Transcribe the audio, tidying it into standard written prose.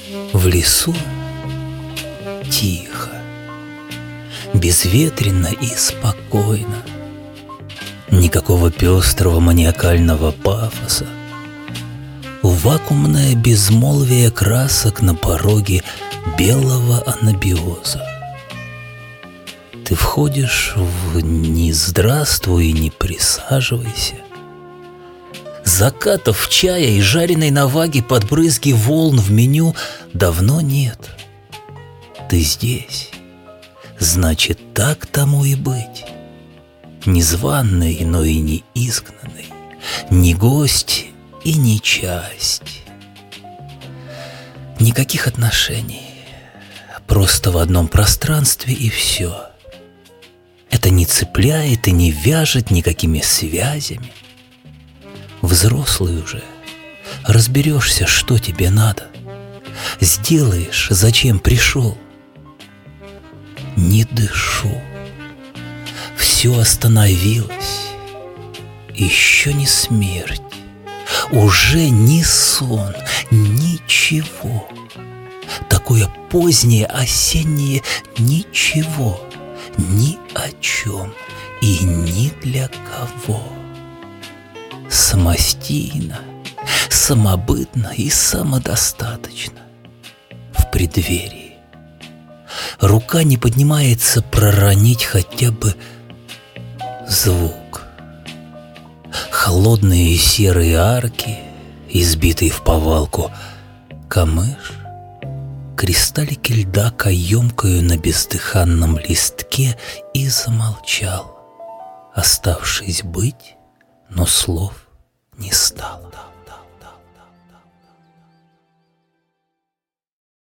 В лесу тихо, безветренно и спокойно. Никакого пестрого маниакального пафоса. Вакуумное безмолвие красок на пороге белого анабиоза. Ты входишь в «не здравствуй и не присаживайся». Закатов чая и жареной наваги под брызги волн в меню давно нет. Ты здесь, значит, так тому и быть. Незваный, но и не изгнанный, не гость и не часть. Никаких отношений, просто в одном пространстве и все. Это не цепляет и не вяжет никакими связями. Взрослый уже, разберешься, что тебе надо. Сделаешь, зачем пришел. Не дышу. Все остановилось. Еще не смерть. Уже не сон. Ничего. Такое позднее осеннее ничего. Ни о чем и ни для кого. Самостийно, самобытно и самодостаточно. В преддверии. Рука не поднимается проронить хотя бы звук. Холодные серые арки, избитые в повалку, камыш, кристаллики льда каемкою на бездыханном листке, и замолчал, оставшись быть, но слов не стало.